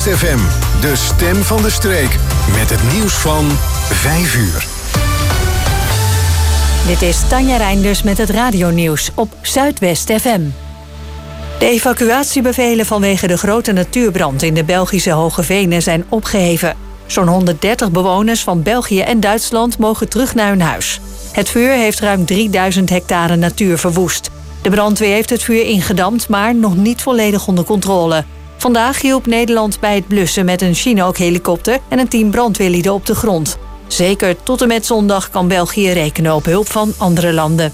FM, de stem van de streek. Met het nieuws van 5 uur. Dit is Tanja Reinders met het radionieuws op Zuidwest FM. De evacuatiebevelen vanwege de grote natuurbrand in de Belgische Hoge Venen zijn opgeheven. Zo'n 130 bewoners van België en Duitsland mogen terug naar hun huis. Het vuur heeft ruim 3000 hectare natuur verwoest. De brandweer heeft het vuur ingedamd, maar nog niet volledig onder controle. Vandaag hielp Nederland bij het blussen met een Chinook-helikopter en een team brandweerlieden op de grond. Zeker tot en met zondag kan België rekenen op hulp van andere landen.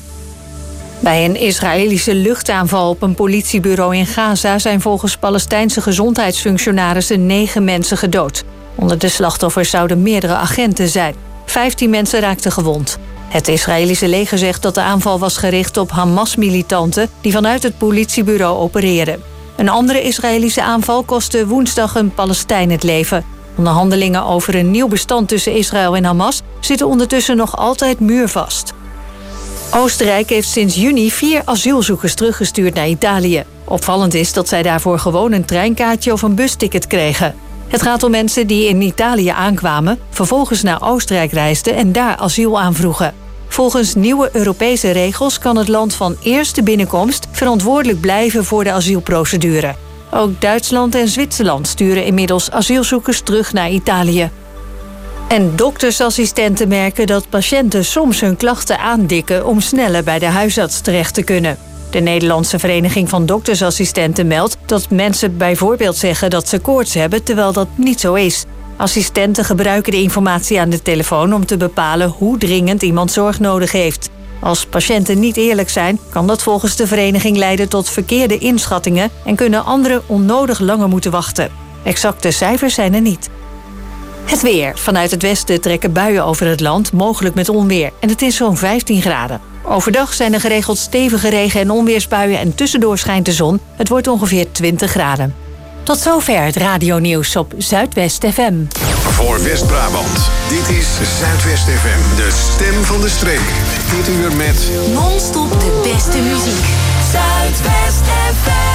Bij een Israëlische luchtaanval op een politiebureau in Gaza zijn volgens Palestijnse gezondheidsfunctionarissen 9 mensen gedood. Onder de slachtoffers zouden meerdere agenten zijn. 15 mensen raakten gewond. Het Israëlische leger zegt dat de aanval was gericht op Hamas-militanten die vanuit het politiebureau opereren. Een andere Israëlische aanval kostte woensdag een Palestijn het leven. Onderhandelingen over een nieuw bestand tussen Israël en Hamas zitten ondertussen nog altijd muurvast. Oostenrijk heeft sinds juni 4 asielzoekers teruggestuurd naar Italië. Opvallend is dat zij daarvoor gewoon een treinkaartje of een busticket kregen. Het gaat om mensen die in Italië aankwamen, vervolgens naar Oostenrijk reisden en daar asiel aanvroegen. Volgens nieuwe Europese regels kan het land van eerste binnenkomst verantwoordelijk blijven voor de asielprocedure. Ook Duitsland en Zwitserland sturen inmiddels asielzoekers terug naar Italië. En doktersassistenten merken dat patiënten soms hun klachten aandikken om sneller bij de huisarts terecht te kunnen. De Nederlandse Vereniging van Doktersassistenten meldt dat mensen bijvoorbeeld zeggen dat ze koorts hebben, terwijl dat niet zo is. Assistenten gebruiken de informatie aan de telefoon om te bepalen hoe dringend iemand zorg nodig heeft. Als patiënten niet eerlijk zijn, kan dat volgens de vereniging leiden tot verkeerde inschattingen en kunnen anderen onnodig langer moeten wachten. Exacte cijfers zijn er niet. Het weer. Vanuit het westen trekken buien over het land, mogelijk met onweer. En het is zo'n 15 graden. Overdag zijn er geregeld stevige regen- en onweersbuien en tussendoor schijnt de zon. Het wordt ongeveer 20 graden. Tot zover het radionieuws op Zuidwest FM. Voor West-Brabant, dit is Zuidwest FM, de stem van de streek. Dit uur met non-stop de beste muziek. Zuidwest FM.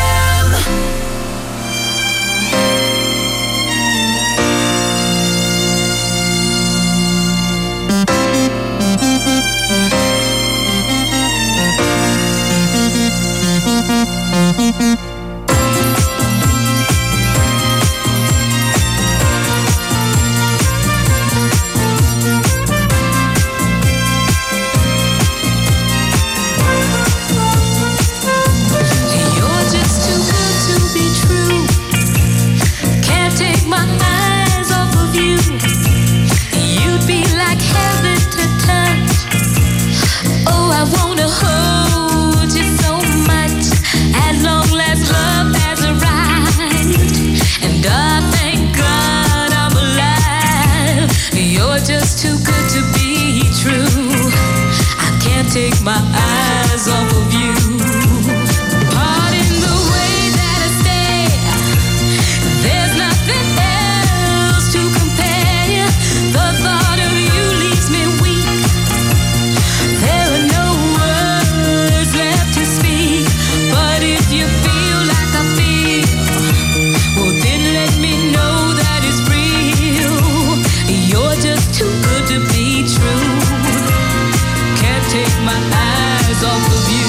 Take my eyes off of you. Pardon the way that I stare. There's nothing else to compare. The thought of you leaves me weak. There are no words left to speak. But if you feel like I feel, well then let me know that it's real. You're just too good to be true. Take my eyes off of you.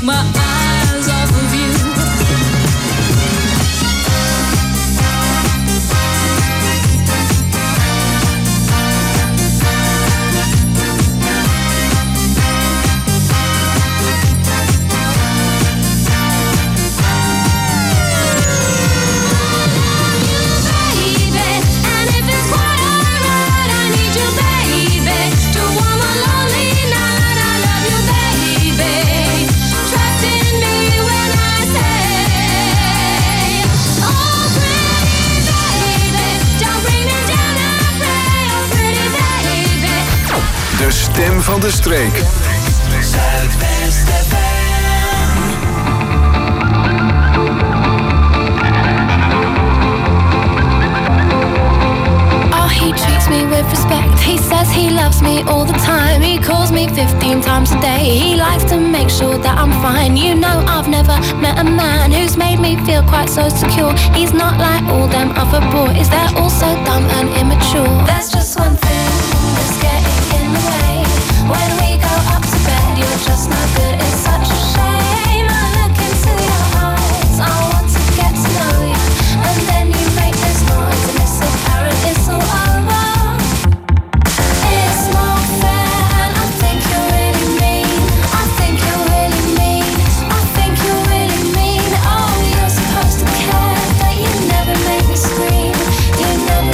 my eyes off of you. De stem van de streek. Zuidwest FM. Oh, he treats me with respect. He says he loves me all the time. He calls me 15 times a day. He likes to make sure that I'm fine. You know, I've never met a man who's made me feel quite so secure. He's not like all them other boys. They're all so dumb and immature. There's just one thing that's getting in the way. When we go up to bed, you're just no good. It's such a shame. I look into your eyes. I want to get to know you. And then you make this noise, and it's apparent it's all over. It's not fair, and I think you're really mean. I think you're really mean. I think you're really mean. Oh, you're supposed to care, but you never make me scream. You never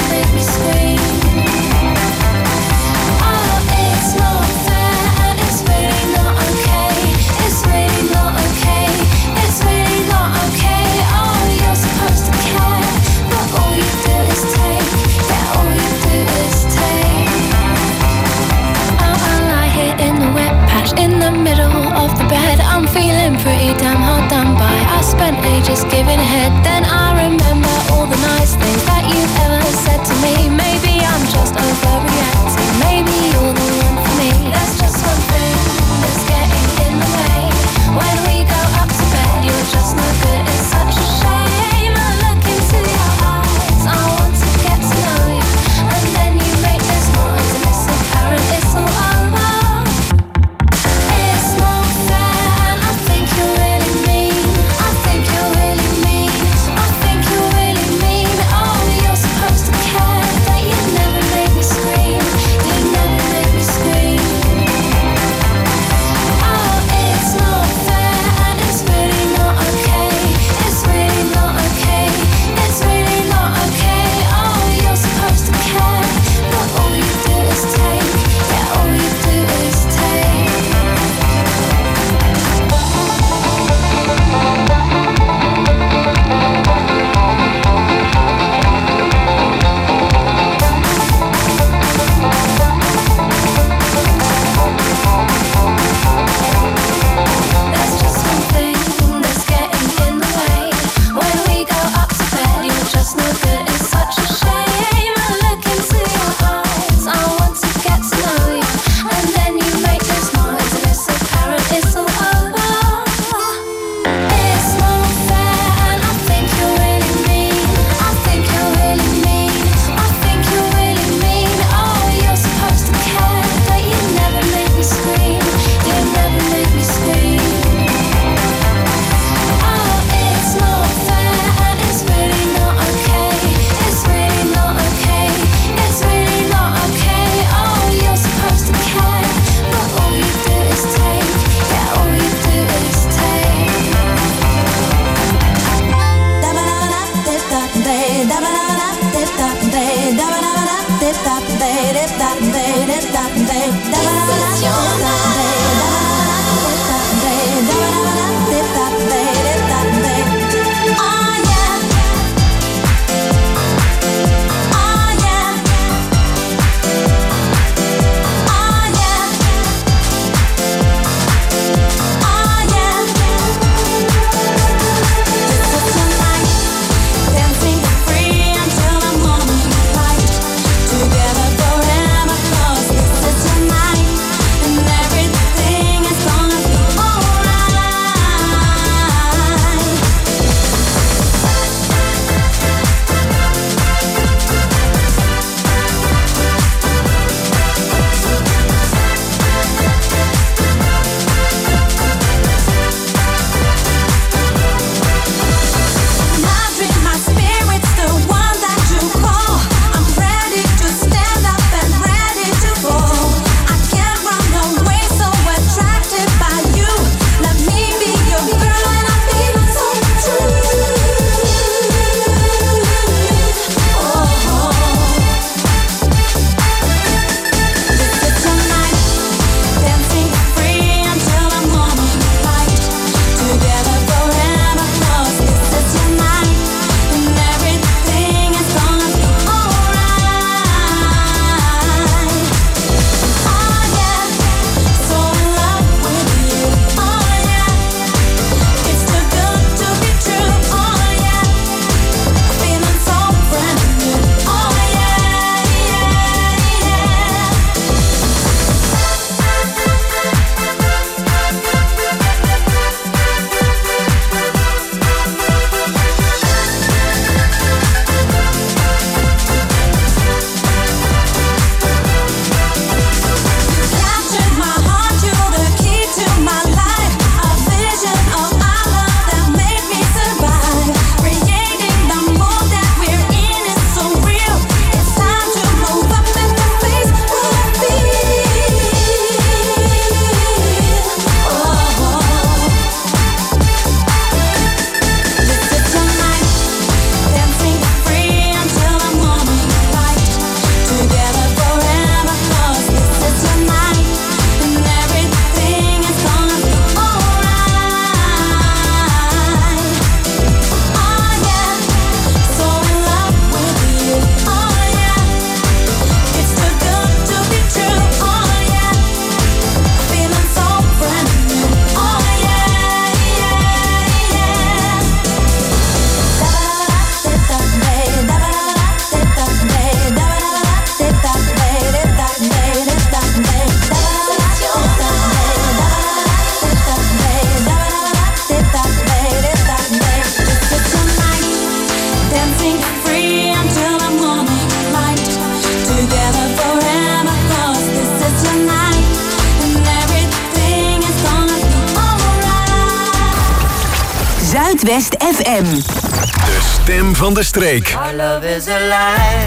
Zuidwest FM. De stem van de streek. Our love is a lie,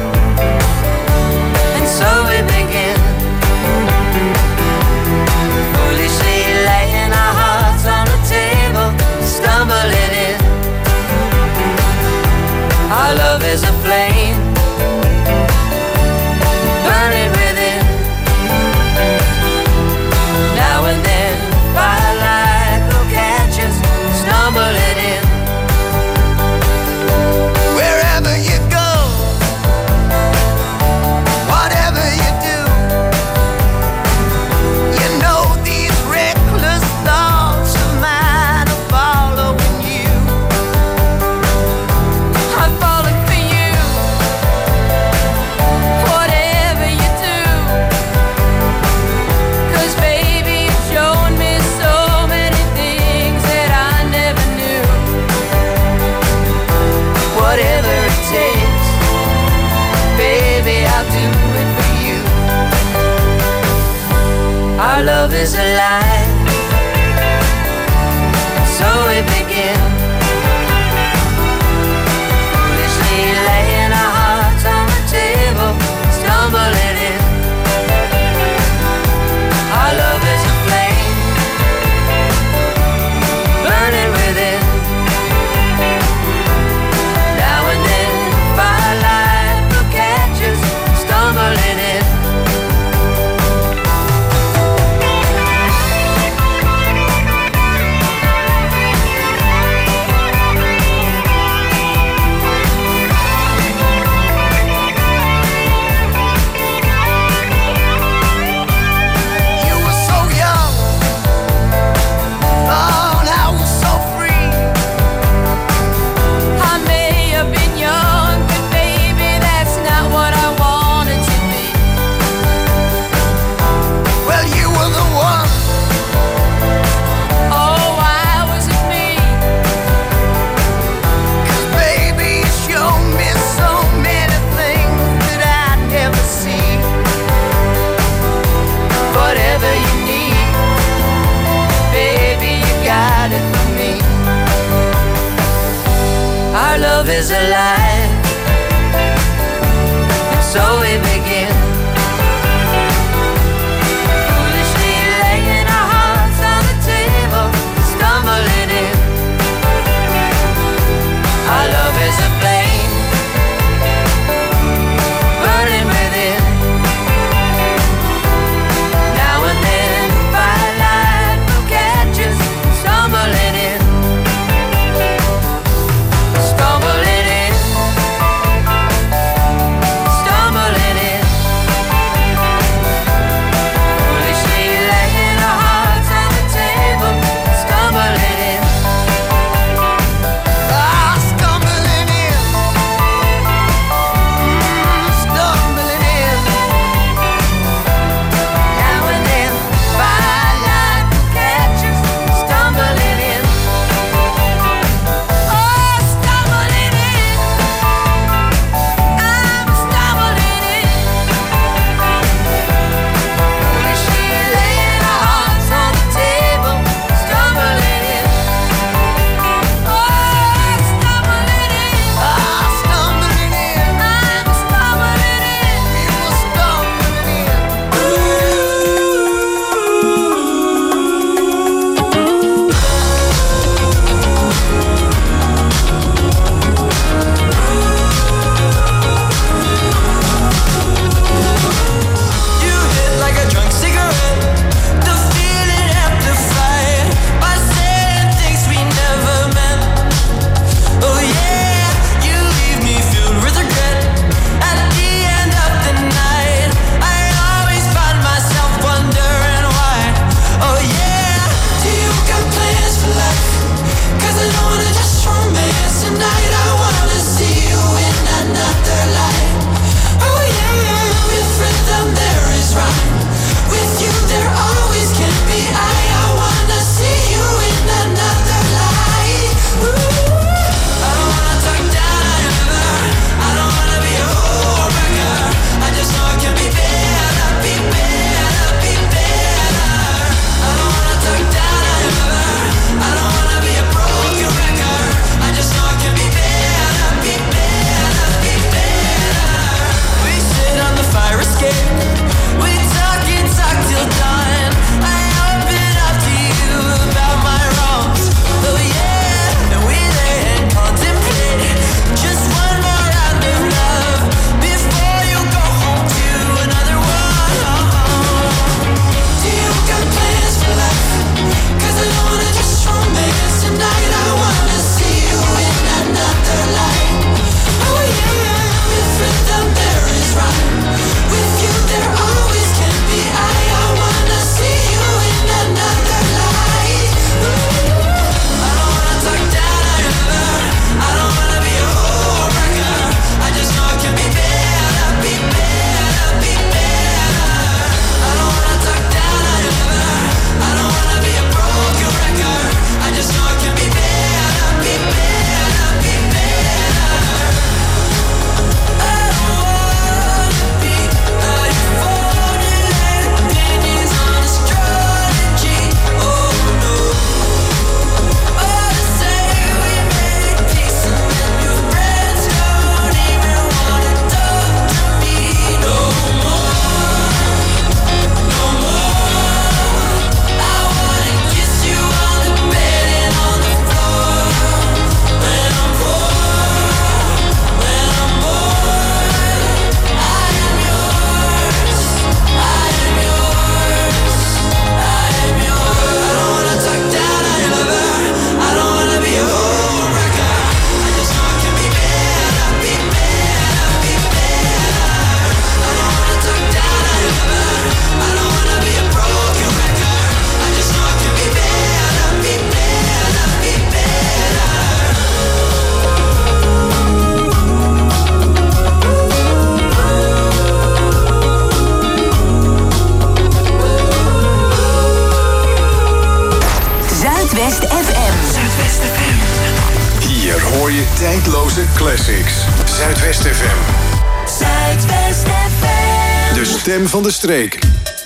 and so we begin. Foolishly laying our hearts on the table, stumbling in. Our love is a flame, burning within. Now and then, firelight will catch us, stumbling in. Wherever you go, whatever you do, you know these reckless thoughts of mine are following you. I'm falling for you, whatever you do. 'Cause baby, you've shown me so many things that I never knew. Whatever it takes, baby, I'll do it for you. Our love is a lie, so we begin. Foolishly laying our hearts on the table, stumbling in. Our love is a flame, burning within. Now and then, firelight will catch us, stumbling in. You were so young, oh, and I was so free. I may have been young, but baby, that's not what I wanted to be. Well, you were the one. Oh, why was it me? 'Cause baby, you showed me so many things that I'd never see. Whatever you need, baby, you got it for me. Our love is a lie, and so we begin. Foolishly laying our hearts on the table, stumbling in. Our love is a flame, burning within. Now and then, firelight will catch us, stumbling in. Stumbling in. Stumbling in. je tijdloze classics. Zuidwest FM. Zuidwest FM. De stem van de streek.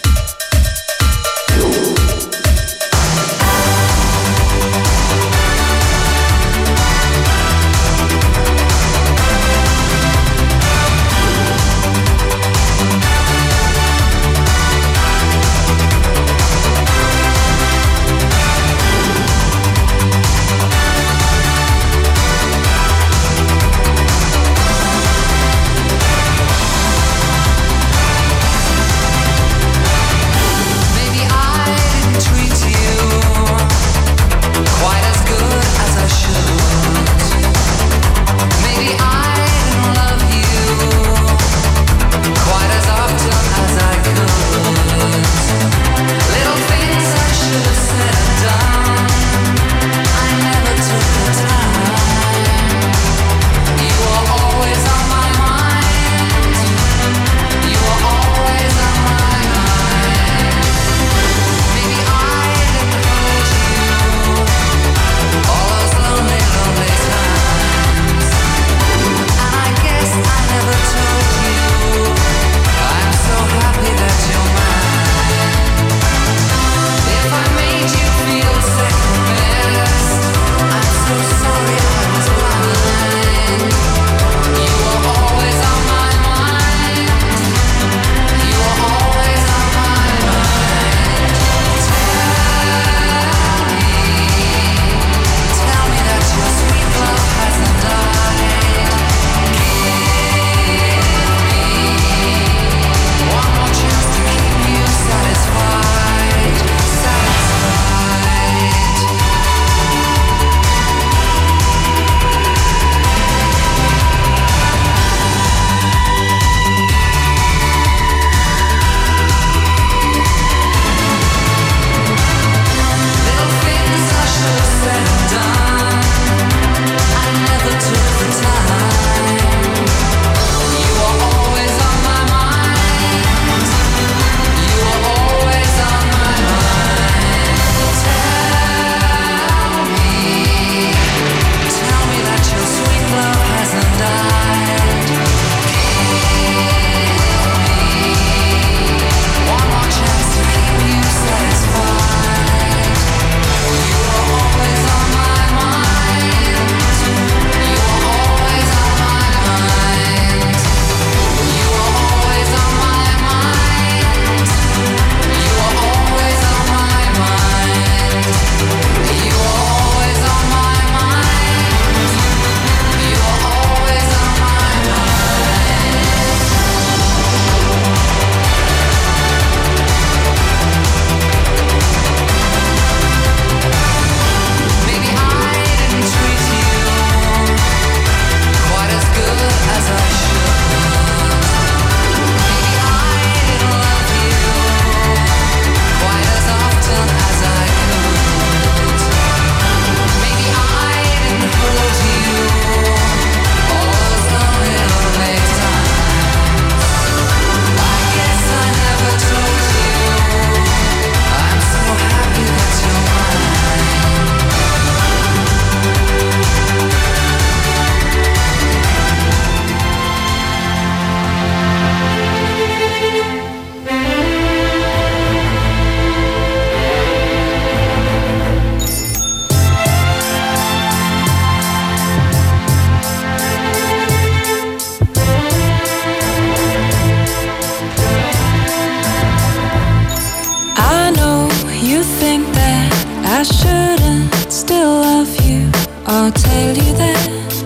I shouldn't still love you or tell you that.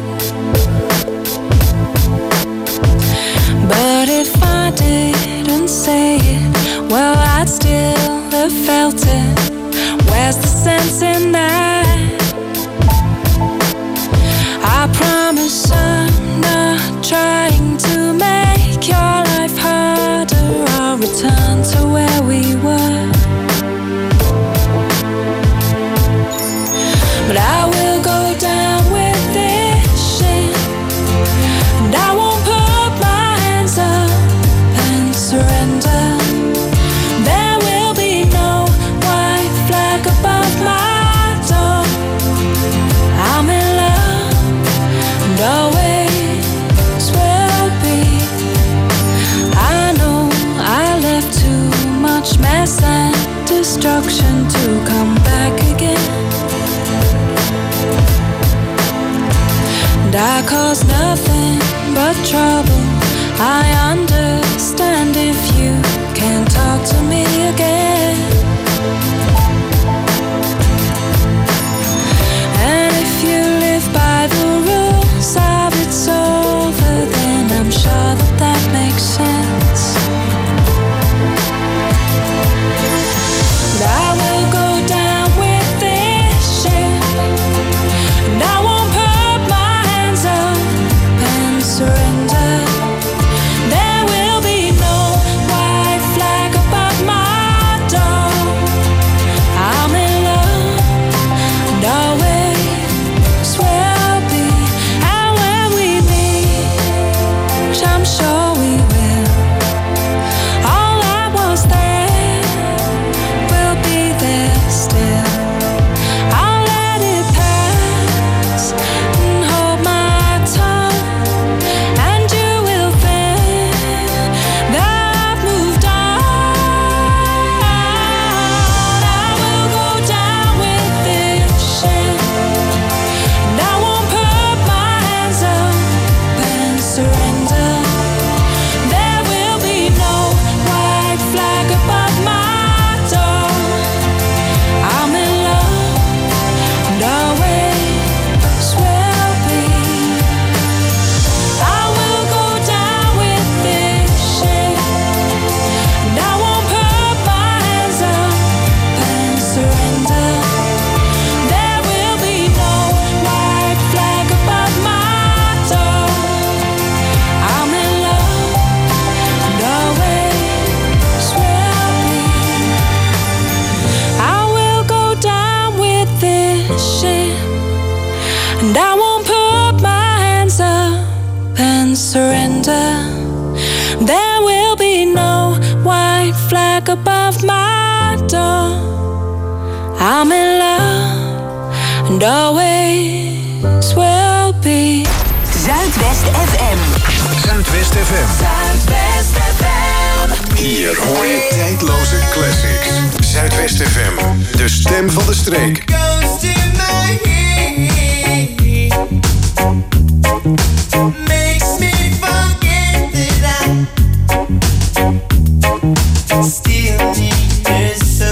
But if I didn't say it, well, I'd still have felt it. Where's the sense in that? I promise I'm not trying to make your life harder. I'll return to where we were. But I will go down with this shit, and I won't put my hands up and surrender. There will be no white flag above my destruction to come back again. And I cause nothing but trouble. I understand if you can't talk to me again. And if you live by the rules of it's over, then I'm sure that that makes sense. But I will go down with this ship, and I won't put my hands up and surrender. There will be no white flag above my door. I'm in love, and always will be. And when we meet, which I'm sure we will, all that was there will be there still. I'll let it pass and hold my tongue, and you will think that I've moved on. I will go down with this ship, and I won't put my hands up and surrender. There will be no white flag above my door. I'm in love, and always will be. I will go down with this ship, and I won't put my hands up and surrender. There will be no white flag above my door. I'm in love, and always will be. I will go down with this ship, and I won't put my hands up and surrender. There will be no white flag above my door. I'm in love, and always will be. Zuidwest FM. Zuidwest FM. Zuidwest FM. Hier hoor je tijdloze classics. Zuidwest FM. De stem van de streek. Goes to my head, makes me forget that I still need her so.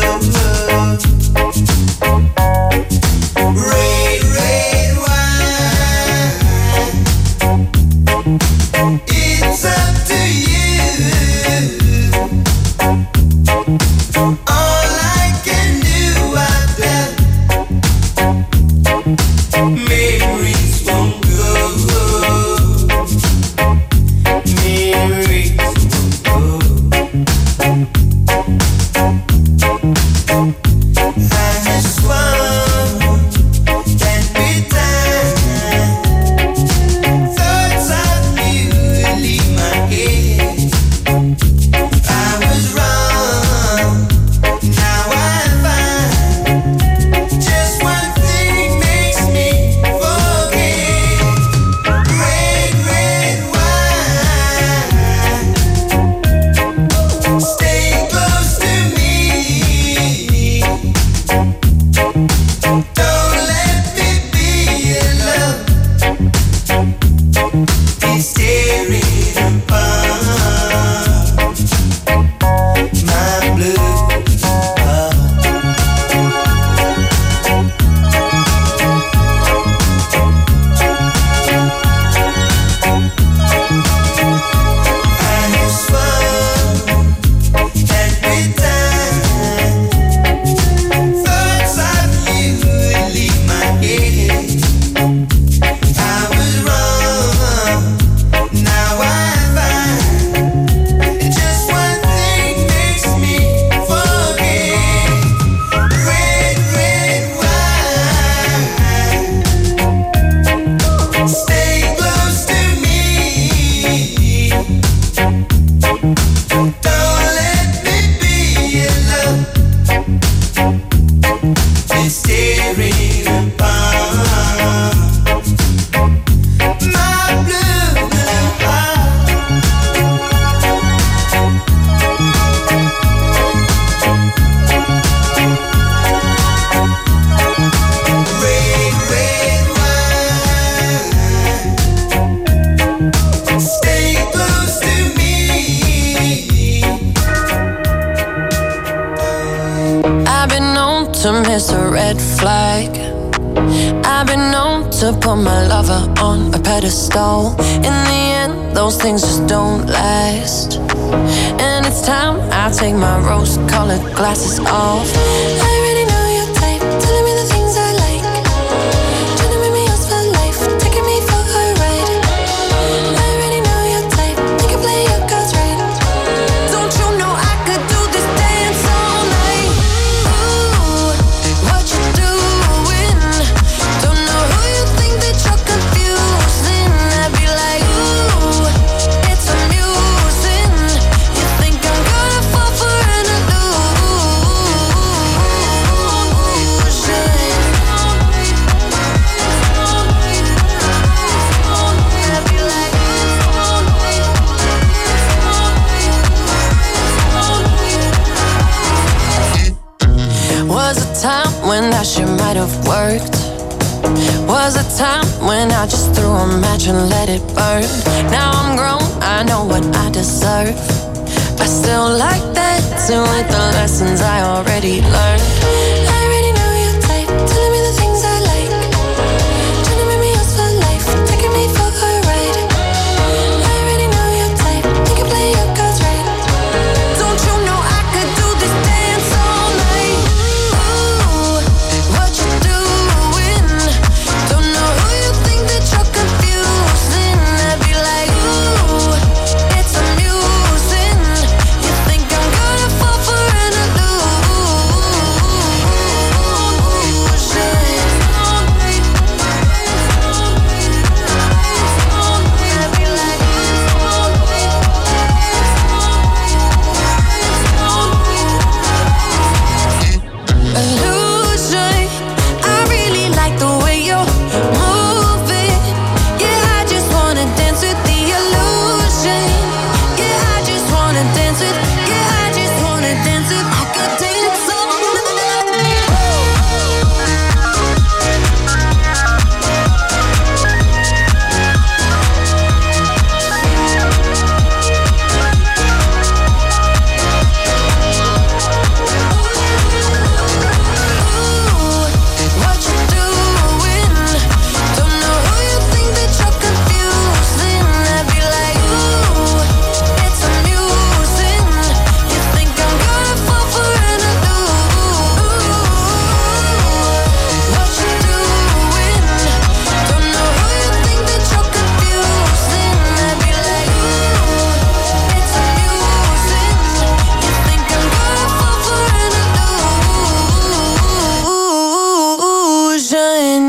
Red, red wine, it's up to you. All I can do, I've done. Memories won't go. Memories won't go. to miss a red flag. I've been known to put my lover on a pedestal. In the end, those things just don't last. And it's time I take my rose-colored glasses off. I already know your type, telling me the things I like, trying to make me yours for life, taking me for a ride. I already know your type, you can play your cards right. Don't you know I could do this dance all night? Ooh, what you doing? Don't know who you think that you're confusing. I'd be like, ooh, it's amusing. You think I'm gonna fall for an Was a time when that shit might have worked. Was a time when I just threw a match and let it burn. Now I'm grown, I know what I deserve. I still like that, too, with the lessons I already learned. I already know your type, telling me the things I like, trying to make me yours for life, taking me for a ride. I already know your type, you can play your cards right. Don't you know I could do this dance all night? Ooh, what you doing? Don't know who you think that you're confusing. I'd be like, ooh, it's amusing. You think I'm gonna fall for an illusion. I really like the way you're moving. Yeah, I just wanna dance with the illusion. Yeah, I just wanna dance with. Yeah, I just wanna dance with. I could dance all what you doing? Don't know who you think that you're confusing. I'd be like, ooh, it's amusing. You think I'm gonna fall for an illusion. What you doing? Don't know who you think that you're confusing. I'd be like, ooh, it's amusing. You think I'm gonna fall for an illusion.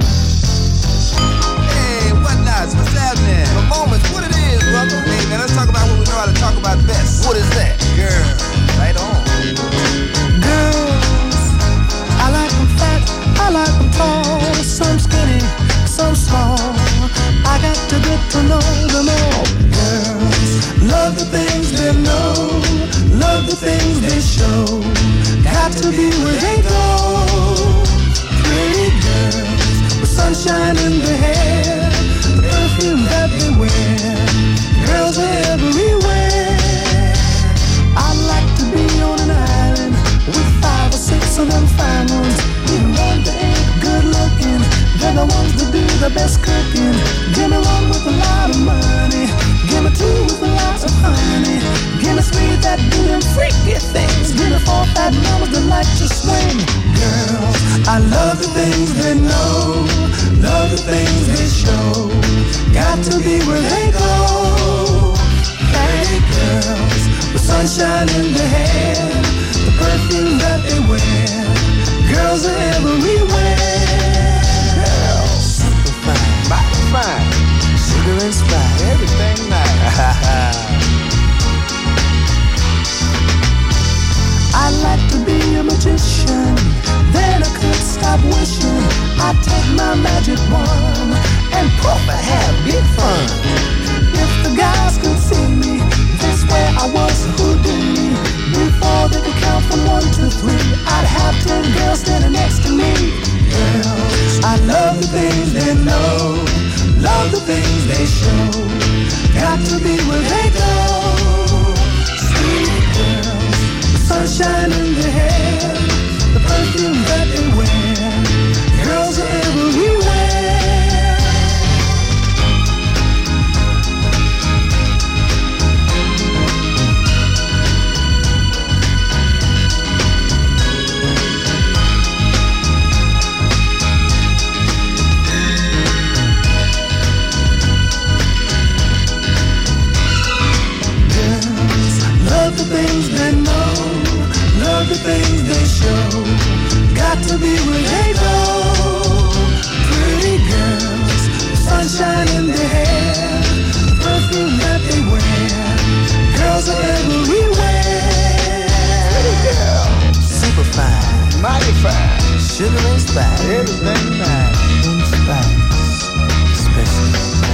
Hey, what nuts? What's happening? The moments, what it is, brother? Hey, man, let's talk about what we know how to talk about best. What is that? Girl, right on. Girls, I like them fat, I like them tall, some skinny, some small. I got to get to know them all. Girls, love the things they know, love the things they show. Got to be where they go. Pretty girls with sunshine in their hair, the perfume that they wear. Girls are everywhere. I'd like to be on an island with 5 or 6 of them fine ones. Even one that ain't good looking, they're the ones that do the best cooking. Give me one with a lot of money, give me 2 with a lot of honey. Give me 3 that do them freaky things, give me 4 fat mamas that like to swing. Girls, I love the things they know, love the things they show. Got to be where they go. Hey girls, with sunshine in their hair, the perfume that they wear. Girls are everywhere. Girls, super fine, Body fine, sugar and spice. everything nice. I'd like to be a magician, then I could stop wishing. I'd take my magic wand and puff and have big fun. If the guys could see me, they swear I was Houdini. Before they could count from 1 to 3, I'd have 10 girls standing next to me. Girls, I love the things they know, love the things they show. Got to be where they go. Sweet girls, the sunshine in their hair, the perfume the things they know, love the things they show. Got to be where they go. Pretty girls, sunshine in their hair, perfume that they wear. Girls are everywhere. Pretty girl, super fine, mighty fine, sugar and spice, everything fine, in spice, special spice.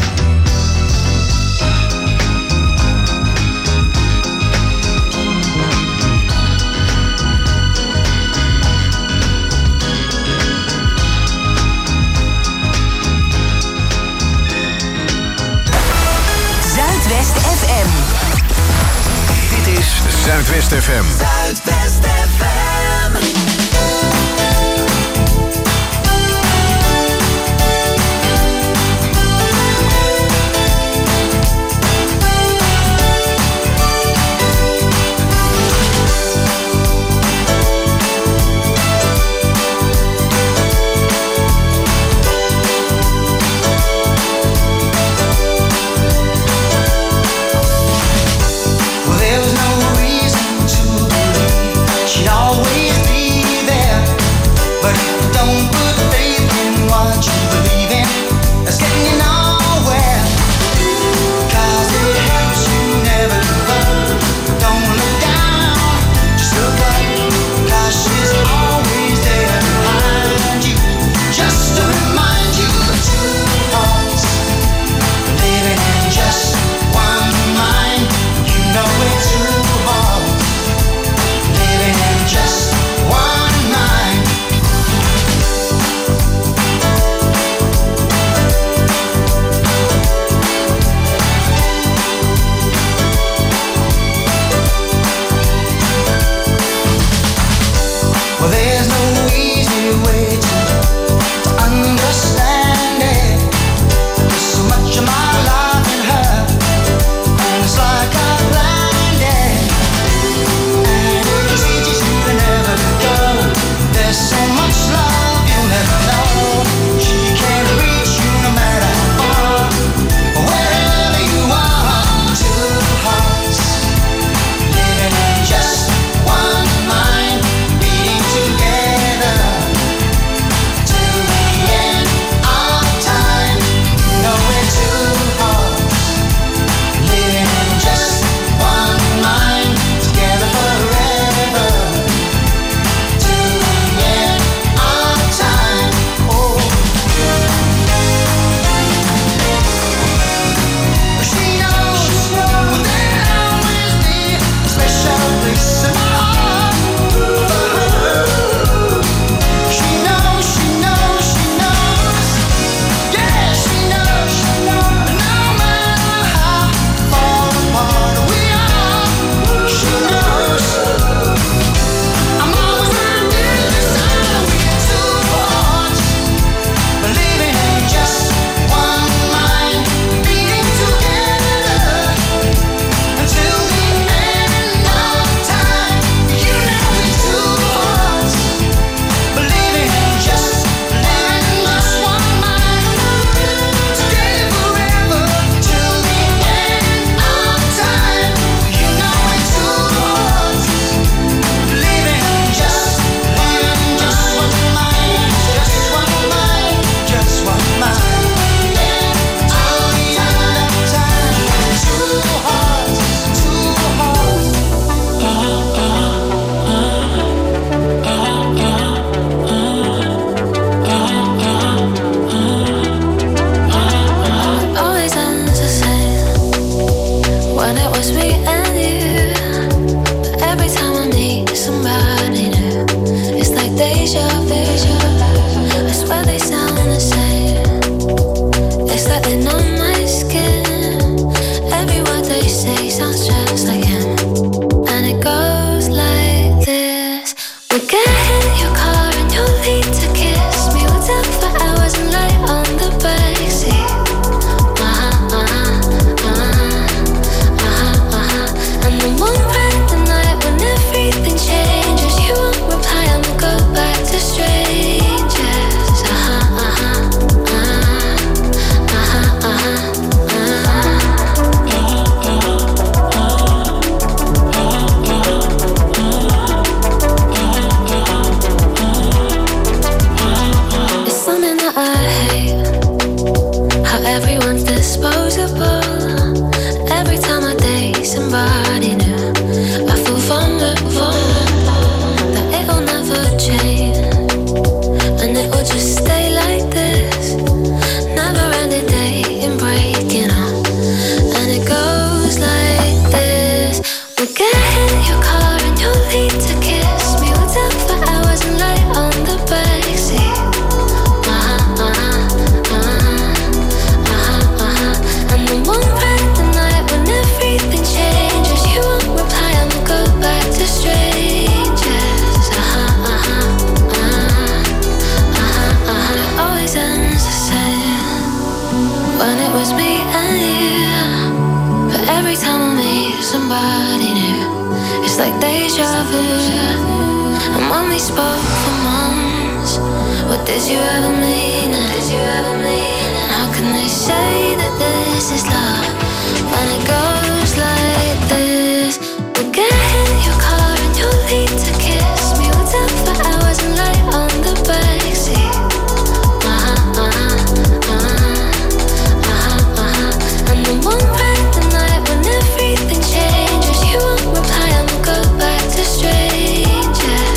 Zuidwest FM. Dit is Zuidwest FM. Zuidwest FM. like deja vu. And when we spoke for months, what did you ever mean? How can they say that this is love when it goes like this? We'll get in your car and you'll need to kiss me. We'll talk for hours and lie on the backseat. And then one bright the night when everything changes, you won't reply and we'll go back to strangers.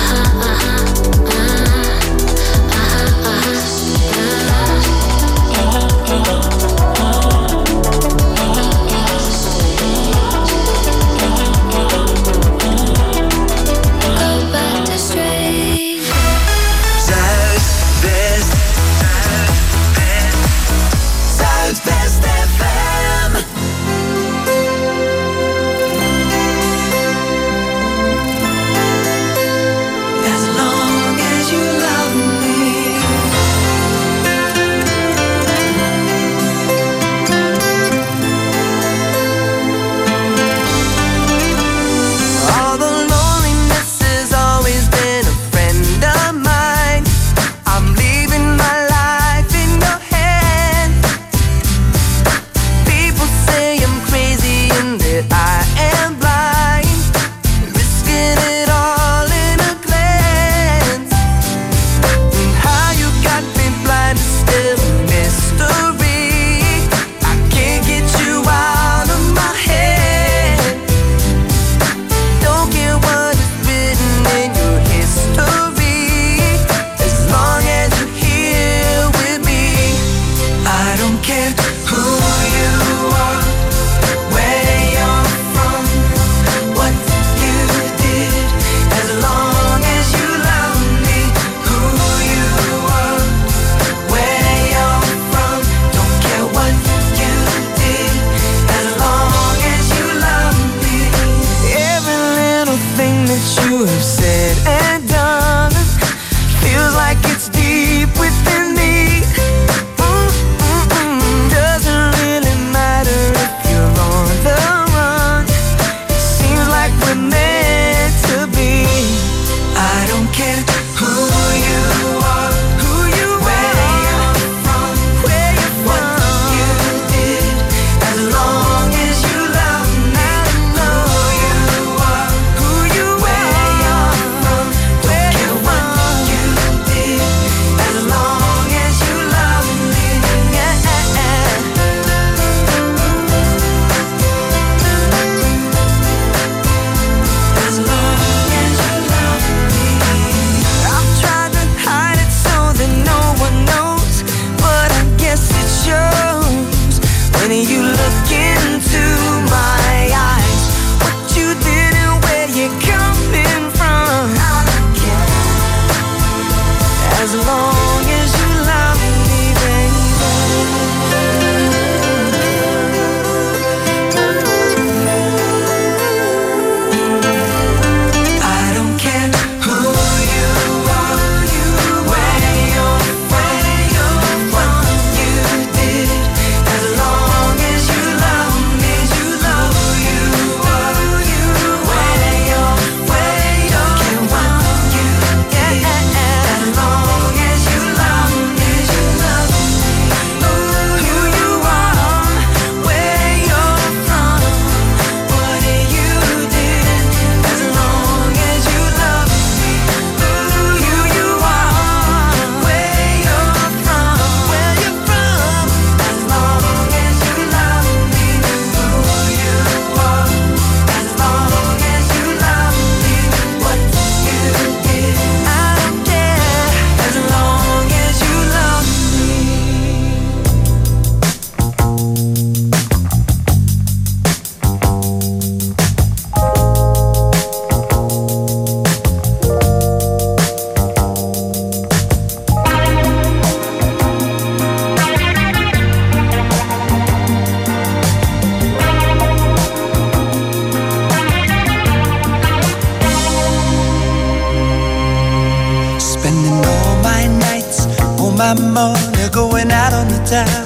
my money going out on the town,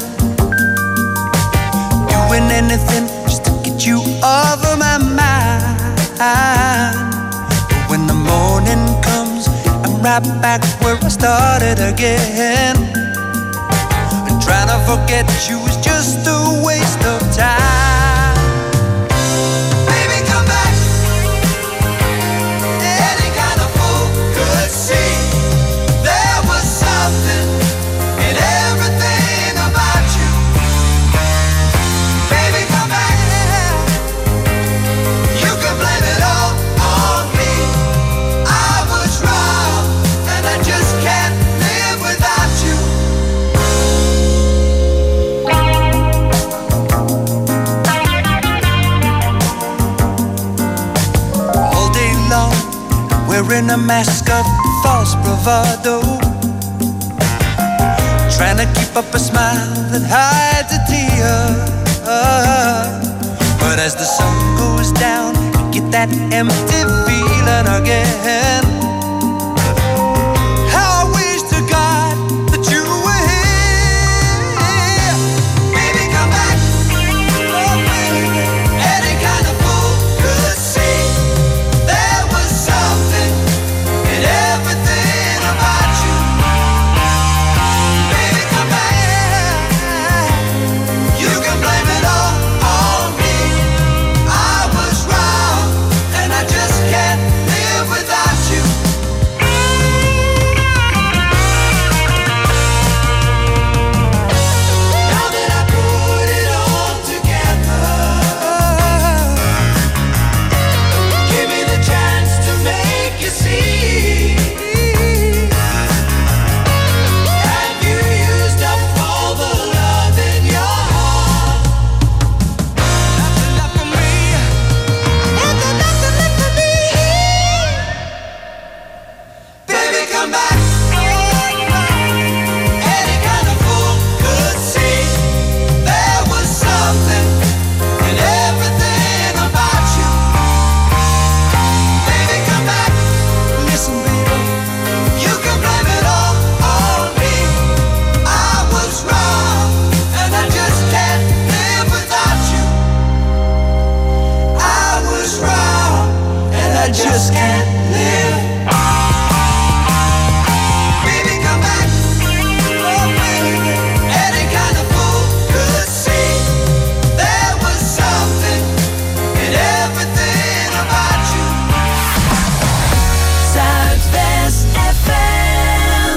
doing anything just to get you off of my mind. right back where I started again. And trying to forget you was just a waste of time. Baby, come back. Any kind of fool could see there was something in everything about you. Baby, come back. You can blame it all on me. I was wrong, and I just can't live without you. All day long, wearing a mask of false bravado, trying to keep up a smile that hides a tear. But as the sun goes down, I get that empty feeling again. How I wish to God that you were here. Baby, come back. Oh, baby. Any kind of fool could see there was something in everything about you. Baby, come back. You can blame it all on me. I was wrong, and I just can't live without you. Now that I put it all together, give me the chance to make you see. Have you used up all the love in your heart? Nothing left for me. And there's nothing left for me. Baby, come back. Any kind of fool could see there was something in everything about you. Baby, come back. Listen, baby, you can blame it all on me. I was wrong, and I just can't live without you. I was wrong, and I just can't live. Baby, come back. Oh, baby. Any kind of fool could see there was something in everything about you. Zuidwest FM.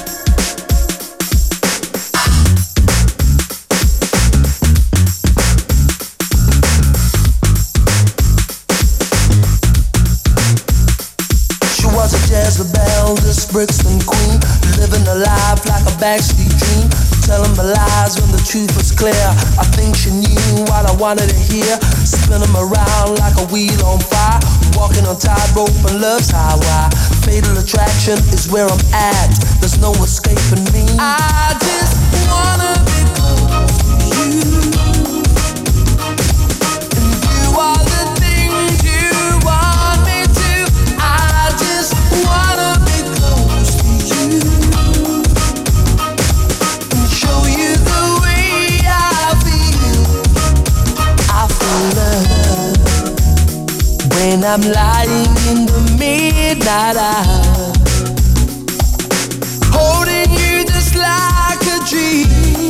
She was a Jezebel, this Brixton queen, living a life like a backstreet dream, telling my lies when the truth was clear. I think she knew what I wanted to hear, spin 'em around like a wheel on fire, walking on tightrope and love's highway. Fatal attraction is where I'm at, there's no escaping me. I just wanna be close to you, and do all the things you want me to. I just wanna be close to you and show you the way I feel. I feel love when I'm lying in the midnight hour, holding you just like a dream.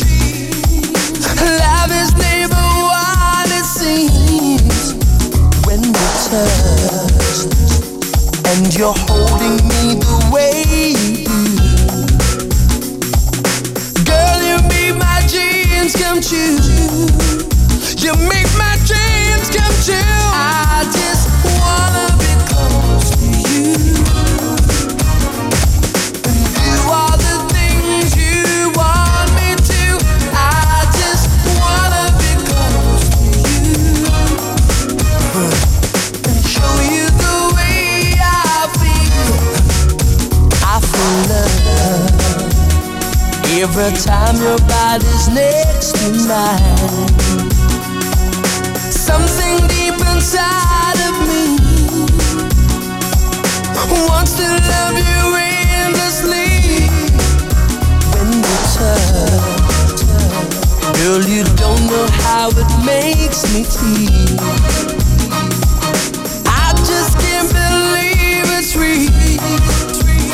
Love is never what it seems when we touch, and you're holding me the way you do. Girl, you make my dreams come true. You make my dreams come true. I just wanna be close to you and do all the things you want me to. I just wanna be close to you and show you the way I feel. I feel love every time your body's next to mine. Something deep inside of me wants to love you endlessly. When we touch, girl, you don't know how it makes me feel. I just can't believe it's real.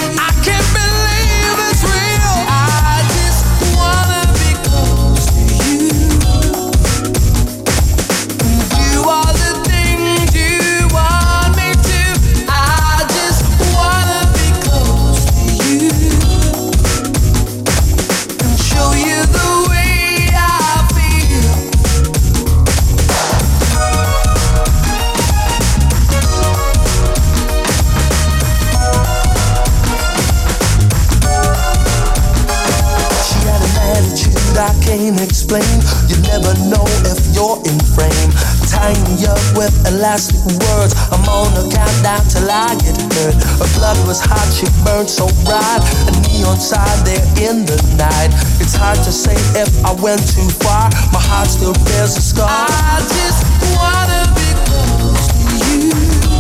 explain. You never know if you're in frame. Tying you up with elastic words. I'm on a countdown till I get hurt. Her blood was hot, she burned so bright. A neon sign there in the night. It's hard to say if I went too far. My heart still bears a scar. I just wanna be close to you.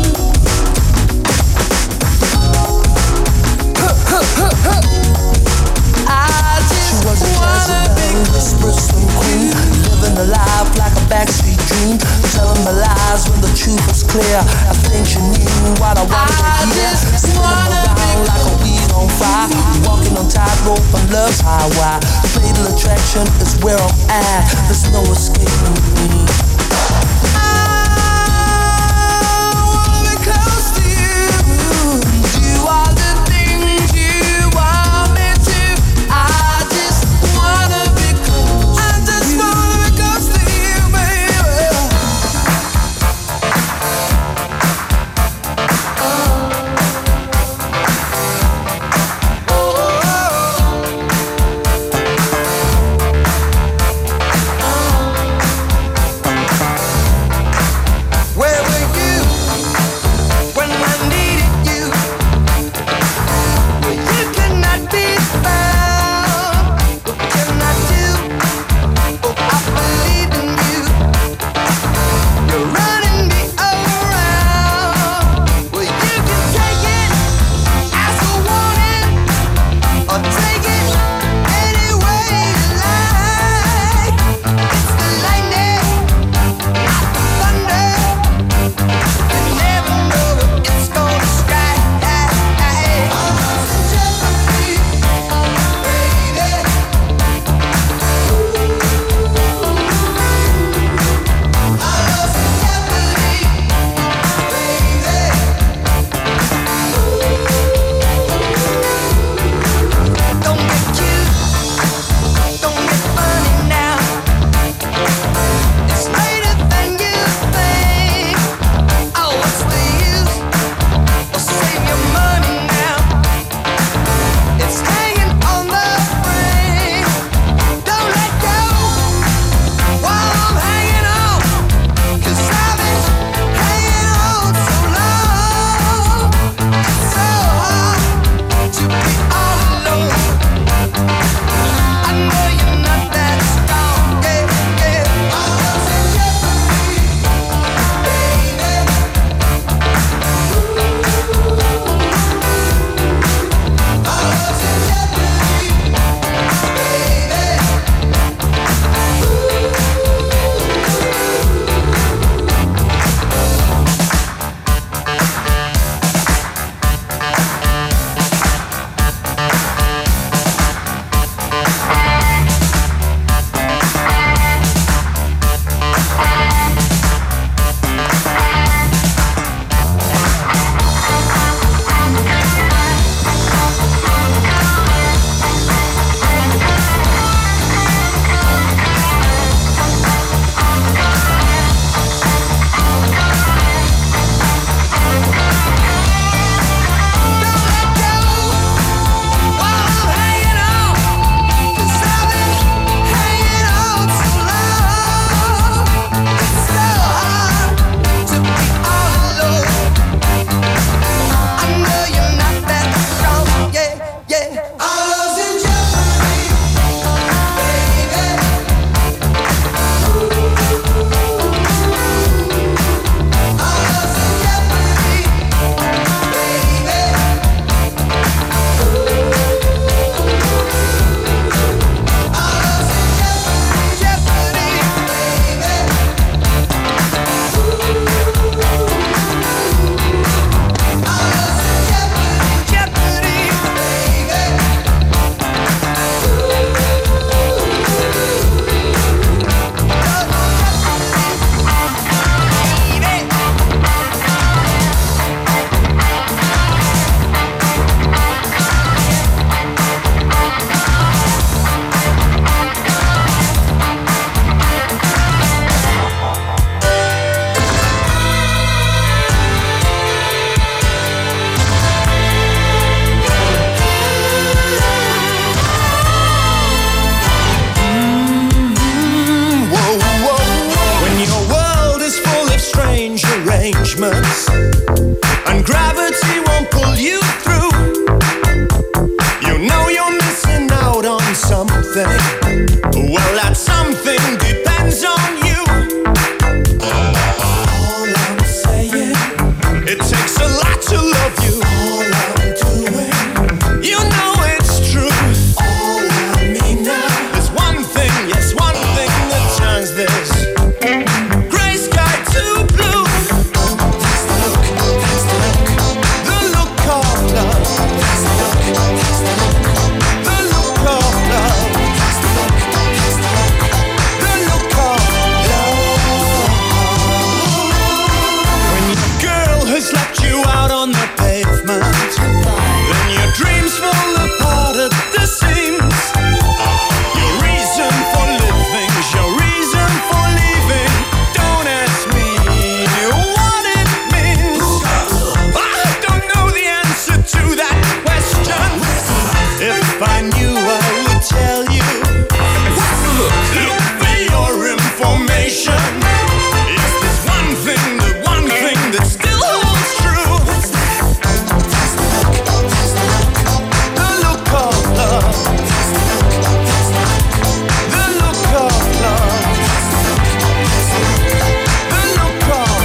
I just wanna be Brooklyn queen, living a life like a backstreet dream, telling my lies when the truth was clear. I think you knew what I wanted to hear. Spinning around like a weed on fire, walking on tightrope on love's highway. The fatal attraction is where I'm at. There's no escaping me. distance, and gravity won't pull you through. You know you're missing out on something. Well, that something depends on you. All I'm saying, it takes a lot to love you. All I'm doing, you know it's true. All I mean now is one thing, yes, one thing that turns this gray sky to blue. That's the look, that's the look, the look of love. That's the look, that's the look, the look of love. That's the look, that's the look, the look of love. When your girl has left you out on the pavement, then your dreams fall apart at the seams. Your reason for living, your reason for leaving. Don't ask me what it means. I don't know the answer to that question. If I knew, I would tell you. Look for your information. Is this one thing, the one thing that still holds true? The look of love. The look of love. The look of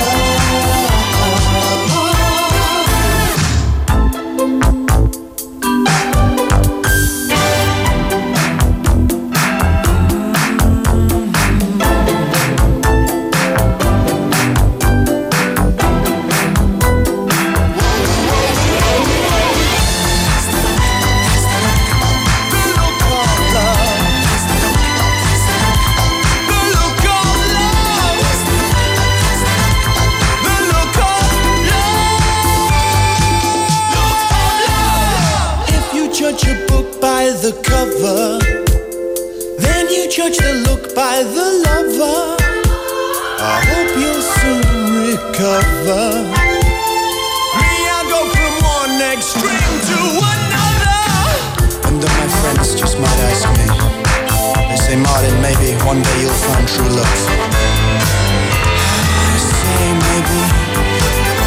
judge a book by the cover, then you judge the look by the lover. I hope you'll soon recover. Me, I go from one extreme to another. And then my friends just might ask me, they say, Martin, maybe one day you'll find true love. I say maybe